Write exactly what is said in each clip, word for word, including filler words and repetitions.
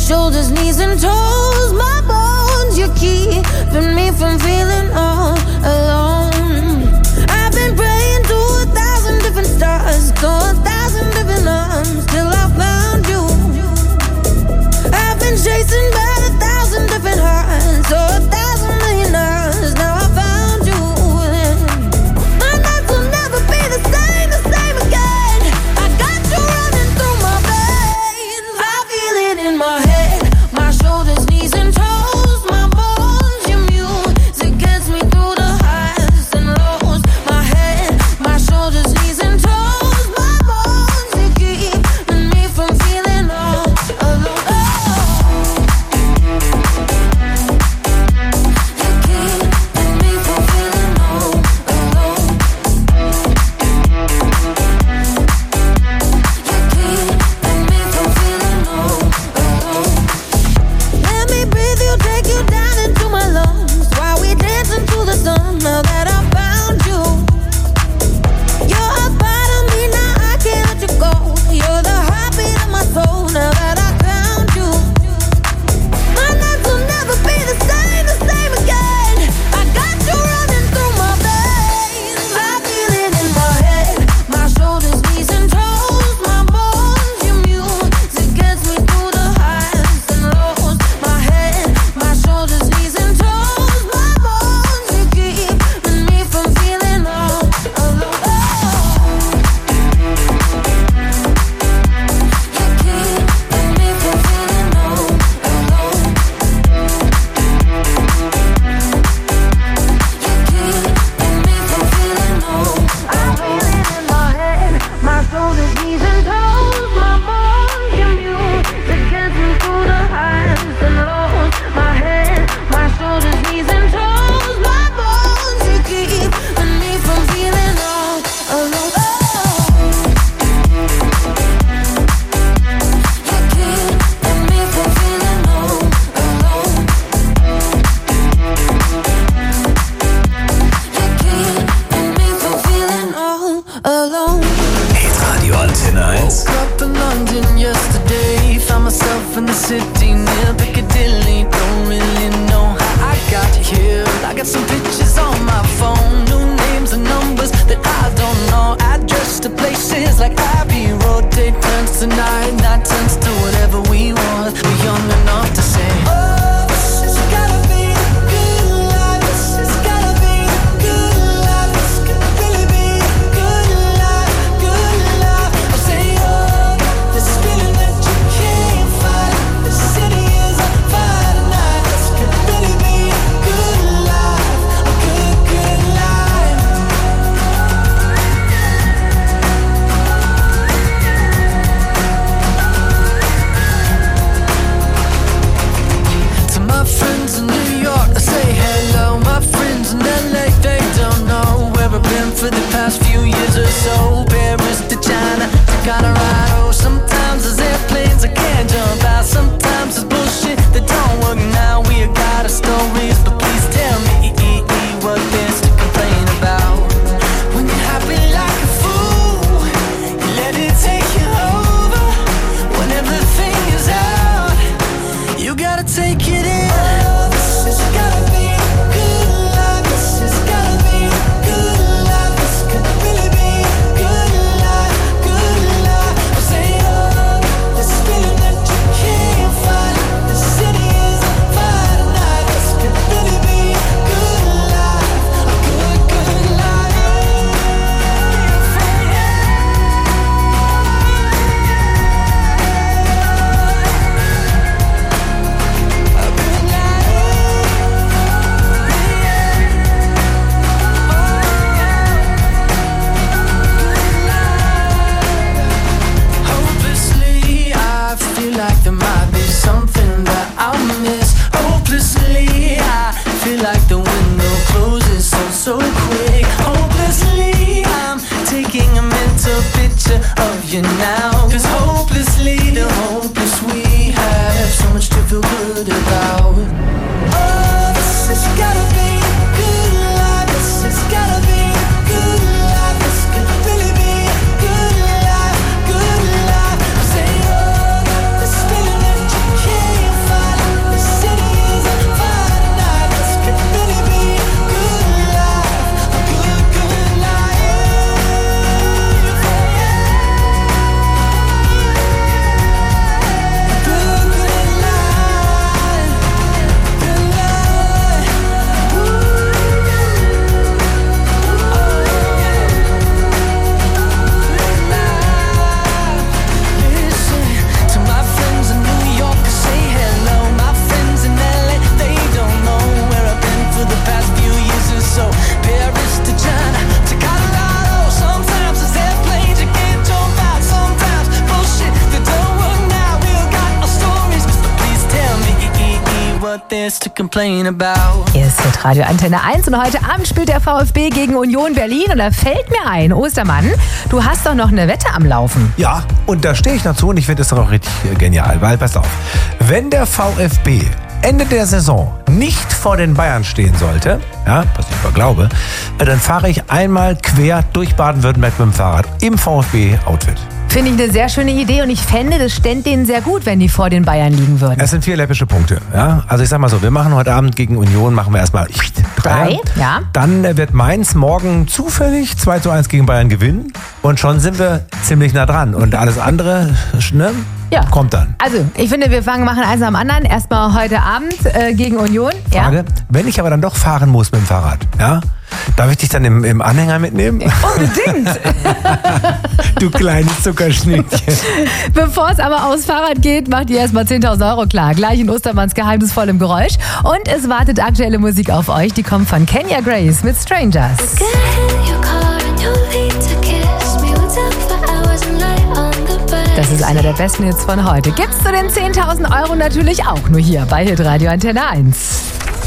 shoulders, knees and toes, my bones, you're keeping me from feeling all alone. I've been praying to a thousand different stars, to a thousand different arms, till I found you. I've been chasing by a thousand different hearts, so a thousand million hours, now I found you. My nights will never be the same, the same again. I got you running through my veins. I feel it in my head, my shoulders, knees and toes, my bones, your music gets me through the highs and lows. My head, my shoulders, knees and toes, my bones, you keeping me from feeling all alone. you now. Cause hopelessly, the hopeless we have so much to feel good about. Oh, this has gotta be a good life. This has gotta be a good life. This could really be a good life, good life. I say, oh, this feeling that you can't got this to complain about. Hier ist mit Radio Antenne eins und heute Abend spielt der VfB gegen Union Berlin und da fällt mir ein, Ostermann, du hast doch noch eine Wette am Laufen. Ja, und da stehe ich noch zu und ich finde es doch auch richtig genial, weil, pass auf, wenn der VfB Ende der Saison nicht vor den Bayern stehen sollte, ja, was ich aber glaube, dann fahre ich einmal quer durch Baden-Württemberg mit dem Fahrrad im VfB-Outfit. Finde ich eine sehr schöne Idee und ich fände, das stände denen sehr gut, wenn die vor den Bayern liegen würden. Es sind vier läppische Punkte. Ja? Also ich sag mal so, wir machen heute Abend gegen Union, machen wir erstmal drei. Ja. Dann wird Mainz morgen zufällig zwei zu eins gegen Bayern gewinnen und schon sind wir ziemlich nah dran. Und alles andere, ne? Ja. Kommt dann. Also, ich finde, wir fangen, machen eins am anderen. Erstmal heute Abend äh, gegen Union. Frage, ja? Wenn ich aber dann doch fahren muss mit dem Fahrrad, ja, darf ich dich dann im, im Anhänger mitnehmen? Unbedingt. Du kleines Zuckerschnittchen. Bevor es aber aufs Fahrrad geht, macht ihr erstmal zehntausend Euro klar. Gleich in Ostermanns geheimnisvollem Geräusch. Und es wartet aktuelle Musik auf euch. Die kommt von Kenya Grace mit Strangers. Das ist einer der besten Hits von heute. Gibt's zu den zehntausend Euro natürlich auch nur hier bei Hitradio Antenne eins.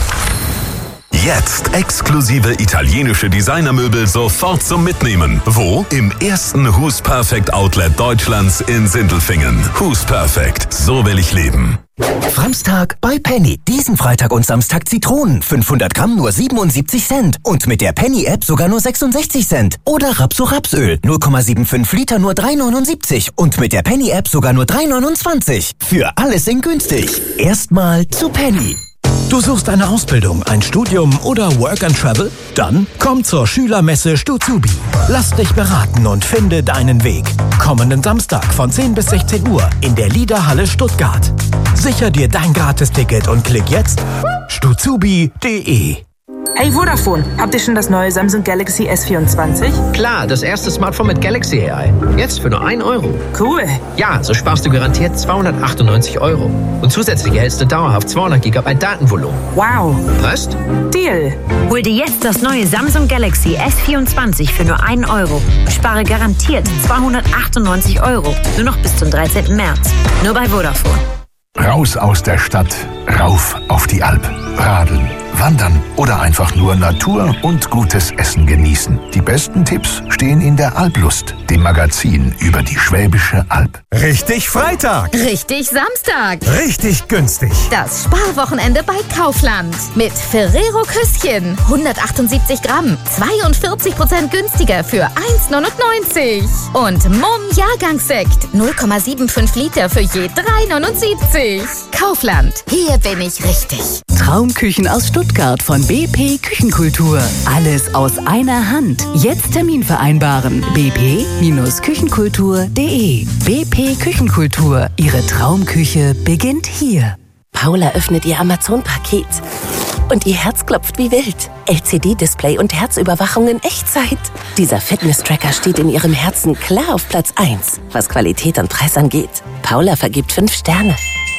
Jetzt exklusive italienische Designermöbel sofort zum Mitnehmen. Wo? Im ersten Who's Perfect Outlet Deutschlands in Sindelfingen. Who's Perfect. So will ich leben. Franztag bei Penny. Diesen Freitag und Samstag Zitronen. fünfhundert Gramm nur siebenundsiebzig Cent. Und mit der Penny-App sogar nur sechsundsechzig Cent. Oder Rapso-Rapsöl. null Komma fünfundsiebzig Liter nur drei neunundsiebzig. Und mit der Penny-App sogar nur drei neunundzwanzig. Für alles in günstig. Erstmal zu Penny. Du suchst eine Ausbildung, ein Studium oder Work and Travel? Dann komm zur Schülermesse Stuzubi. Lass dich beraten und finde deinen Weg. Kommenden Samstag von zehn bis sechzehn Uhr in der Liederhalle Stuttgart. Sicher dir dein Gratisticket und klick jetzt stuzubi punkt de. Hey Vodafone, habt ihr schon das neue Samsung Galaxy S vierundzwanzig? Klar, das erste Smartphone mit Galaxy A I. Jetzt für nur ein Euro. Cool. Ja, so sparst du garantiert zweihundertachtundneunzig Euro. Und zusätzlich erhältst du dauerhaft zweihundert Gigabyte Datenvolumen. Wow. Passt? Deal. Hol dir jetzt das neue Samsung Galaxy S vierundzwanzig für nur ein Euro. Spare garantiert zweihundertachtundneunzig Euro. Nur noch bis zum dreizehnten März. Nur bei Vodafone. Raus aus der Stadt, rauf auf die Alp. Radeln, wandern oder einfach nur Natur und gutes Essen genießen. Die besten Tipps stehen in der Alplust, dem Magazin über die Schwäbische Alb. Richtig Freitag. Richtig Samstag. Richtig günstig. Das Sparwochenende bei Kaufland. Mit Ferrero Küsschen. hundertachtundsiebzig Gramm. zweiundvierzig Prozent günstiger für eins neunundneunzig. Und Mumm Jahrgangssekt. null Komma fünfundsiebzig Liter für je drei neunundsiebzig. Kaufland. Hier bin ich richtig. Traumküchen aus Stuttgart von B P Küchenkultur. Alles aus einer Hand. Jetzt Termin vereinbaren. b p Küchenkultur punkt de. B P Küchenkultur. Ihre Traumküche beginnt hier. Paula öffnet ihr Amazon-Paket. Und ihr Herz klopft wie wild. L C D-Display und Herzüberwachung in Echtzeit. Dieser Fitness-Tracker steht in ihrem Herzen klar auf Platz eins, was Qualität und Preis angeht. Paula vergibt fünf Sterne.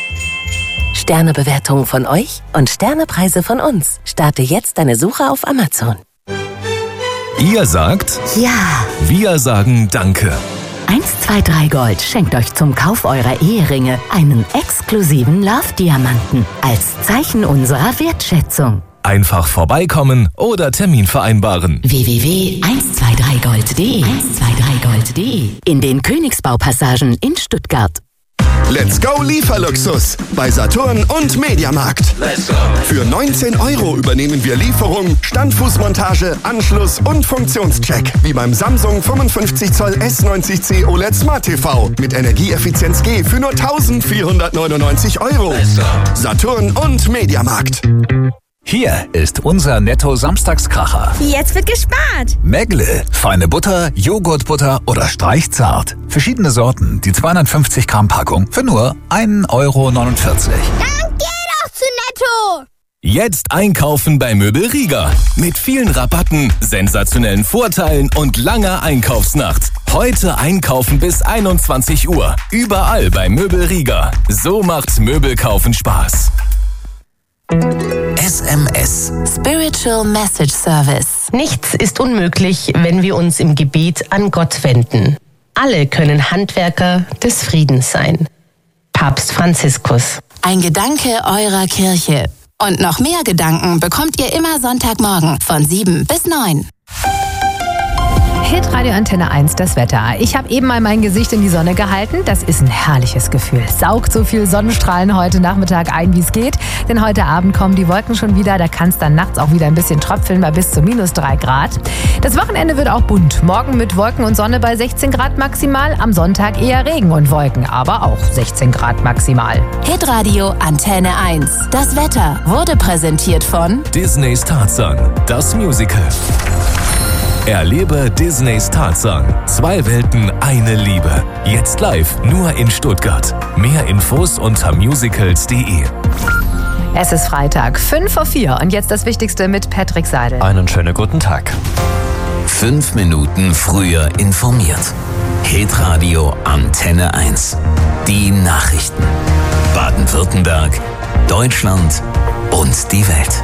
Sternebewertungen von euch und Sternepreise von uns. Starte jetzt deine Suche auf Amazon. Ihr sagt Ja. Wir sagen Danke. eins zwei drei Gold schenkt euch zum Kauf eurer Eheringe einen exklusiven Love-Diamanten als Zeichen unserer Wertschätzung. Einfach vorbeikommen oder Termin vereinbaren. w w w punkt eins zwei drei gold punkt de eins zwei drei gold punkt de in den Königsbaupassagen in Stuttgart. Let's go Lieferluxus bei Saturn und Mediamarkt. Let's go. Für neunzehn Euro übernehmen wir Lieferung, Standfußmontage, Anschluss und Funktionscheck. Wie beim Samsung fünfundfünfzig Zoll S neunzig C O L E D Smart T V mit Energieeffizienz G für nur eintausendvierhundertneunundneunzig Euro. Let's go. Saturn und Mediamarkt. Hier ist unser Netto-Samstagskracher. Jetzt wird gespart. Megle, feine Butter, Joghurtbutter oder Streichzart. Verschiedene Sorten, die zweihundertfünfzig Gramm Packung für nur ein Euro neunundvierzig. Dann geh doch zu Netto. Jetzt einkaufen bei Möbel Rieger. Mit vielen Rabatten, sensationellen Vorteilen und langer Einkaufsnacht. Heute einkaufen bis einundzwanzig Uhr. Überall bei Möbel Rieger. So macht Möbelkaufen Spaß. S M S. Spiritual Message Service. Nichts ist unmöglich, wenn wir uns im Gebet an Gott wenden. Alle können Handwerker des Friedens sein. Papst Franziskus. Ein Gedanke eurer Kirche. Und noch mehr Gedanken bekommt ihr immer Sonntagmorgen von sieben bis neun. Hitradio Antenne eins, das Wetter. Ich habe eben mal mein Gesicht in die Sonne gehalten. Das ist ein herrliches Gefühl. Saugt so viel Sonnenstrahlen heute Nachmittag ein, wie es geht. Denn heute Abend kommen die Wolken schon wieder. Da kann es dann nachts auch wieder ein bisschen tröpfeln bei bis zu minus drei Grad. Das Wochenende wird auch bunt. Morgen mit Wolken und Sonne bei sechzehn Grad maximal. Am Sonntag eher Regen und Wolken, aber auch sechzehn Grad maximal. Hitradio Antenne eins. Das Wetter wurde präsentiert von Disneys Tarzan, das Musical. Erlebe Disneys Tarzan. Zwei Welten, eine Liebe. Jetzt live nur in Stuttgart. Mehr Infos unter musicals punkt de. Es ist Freitag, fünf vor vier und jetzt das Wichtigste mit Patrick Seidel. Einen schönen guten Tag. Fünf Minuten früher informiert. Hitradio Antenne eins. Die Nachrichten. Baden-Württemberg, Deutschland und die Welt.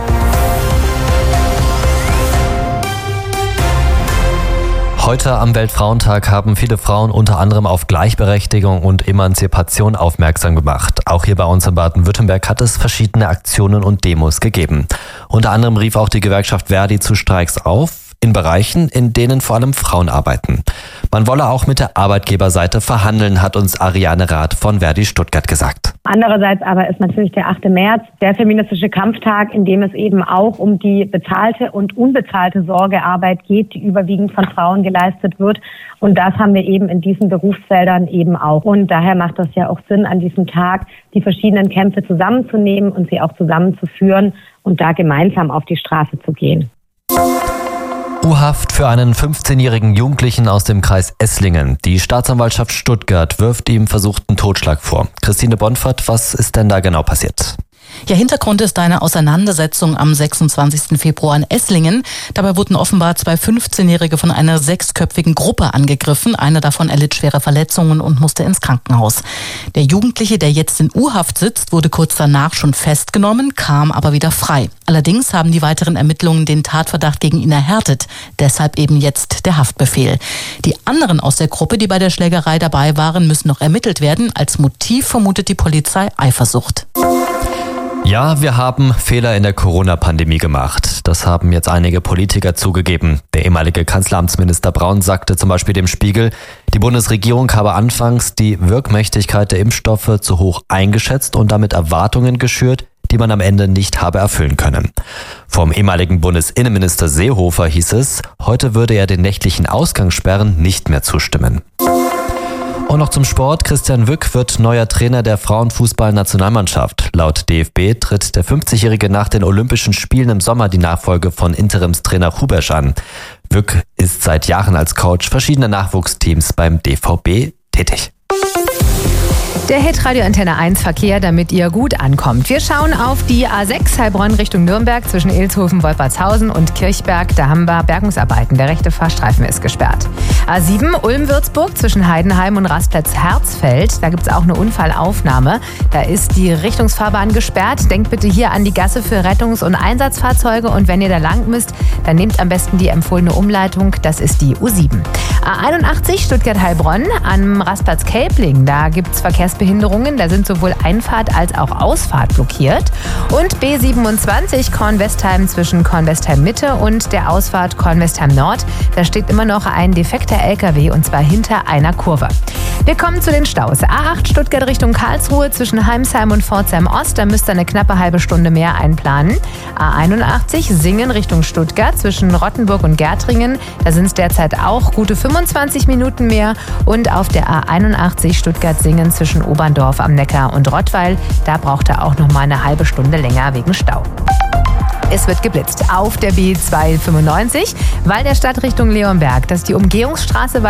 Heute am Weltfrauentag haben viele Frauen unter anderem auf Gleichberechtigung und Emanzipation aufmerksam gemacht. Auch hier bei uns in Baden-Württemberg hat es verschiedene Aktionen und Demos gegeben. Unter anderem rief auch die Gewerkschaft Verdi zu Streiks auf, in Bereichen, in denen vor allem Frauen arbeiten. Man wolle auch mit der Arbeitgeberseite verhandeln, hat uns Ariane Rath von Verdi Stuttgart gesagt. Andererseits aber ist natürlich der achte März der feministische Kampftag, in dem es eben auch um die bezahlte und unbezahlte Sorgearbeit geht, die überwiegend von Frauen geleistet wird. Und das haben wir eben in diesen Berufsfeldern eben auch. Und daher macht das ja auch Sinn, an diesem Tag die verschiedenen Kämpfe zusammenzunehmen und sie auch zusammenzuführen und da gemeinsam auf die Straße zu gehen. U-Haft für einen fünfzehnjährigen Jugendlichen aus dem Kreis Esslingen. Die Staatsanwaltschaft Stuttgart wirft ihm versuchten Totschlag vor. Christine Bonfert, was ist denn da genau passiert? Ja, Hintergrund ist eine Auseinandersetzung am sechsundzwanzigsten Februar in Esslingen. Dabei wurden offenbar zwei fünfzehnjährige von einer sechsköpfigen Gruppe angegriffen. Einer davon erlitt schwere Verletzungen und musste ins Krankenhaus. Der Jugendliche, der jetzt in U-Haft sitzt, wurde kurz danach schon festgenommen, kam aber wieder frei. Allerdings haben die weiteren Ermittlungen den Tatverdacht gegen ihn erhärtet. Deshalb eben jetzt der Haftbefehl. Die anderen aus der Gruppe, die bei der Schlägerei dabei waren, müssen noch ermittelt werden. Als Motiv vermutet die Polizei Eifersucht. Ja, wir haben Fehler in der Corona-Pandemie gemacht. Das haben jetzt einige Politiker zugegeben. Der ehemalige Kanzleramtsminister Braun sagte zum Beispiel dem Spiegel, die Bundesregierung habe anfangs die Wirkmächtigkeit der Impfstoffe zu hoch eingeschätzt und damit Erwartungen geschürt, die man am Ende nicht habe erfüllen können. Vom ehemaligen Bundesinnenminister Seehofer hieß es, heute würde er den nächtlichen Ausgangssperren nicht mehr zustimmen. Und noch zum Sport. Christian Wück wird neuer Trainer der Frauenfußball-Nationalmannschaft. Laut D F B tritt der fünfzigjährige nach den Olympischen Spielen im Sommer die Nachfolge von Interimstrainer Hubersch an. Wück ist seit Jahren als Coach verschiedener Nachwuchsteams beim D V B tätig. Der Hitradio Antenne eins Verkehr, damit ihr gut ankommt. Wir schauen auf die A sechs Heilbronn Richtung Nürnberg zwischen Ilshofen, Wolpertshausen und Kirchberg. Da haben wir Bergungsarbeiten. Der rechte Fahrstreifen ist gesperrt. A sieben Ulm-Würzburg zwischen Heidenheim und Rastplatz Herzfeld. Da gibt es auch eine Unfallaufnahme. Da ist die Richtungsfahrbahn gesperrt. Denkt bitte hier an die Gasse für Rettungs- und Einsatzfahrzeuge. Und wenn ihr da lang müsst, dann nehmt am besten die empfohlene Umleitung. Das ist die U sieben. A einundachtzig Stuttgart-Heilbronn am Rastplatz Kelbling. Da gibt es Verkehrsbehinderungen. Da sind sowohl Einfahrt als auch Ausfahrt blockiert. Und B siebenundzwanzig Kornwestheim zwischen Kornwestheim Mitte und der Ausfahrt Kornwestheim Nord. Da steht immer noch ein defekter L K W und zwar hinter einer Kurve. Wir kommen zu den Staus. A acht Stuttgart Richtung Karlsruhe zwischen Heimsheim und Pforzheim Ost. Da müsst ihr eine knappe halbe Stunde mehr einplanen. A einundachtzig Singen Richtung Stuttgart zwischen Rottenburg und Gärtringen. Da sind es derzeit auch gute fünfundzwanzig Minuten mehr. Und auf der A einundachtzig Stuttgart-Singen zwischen Oberndorf am Neckar und Rottweil. Da braucht er auch noch mal eine halbe Stunde länger wegen Stau. Es wird geblitzt auf der B zweihundertfünfundneunzig, weil der Stadt Richtung Leonberg. Das ist die Umgehungsstraße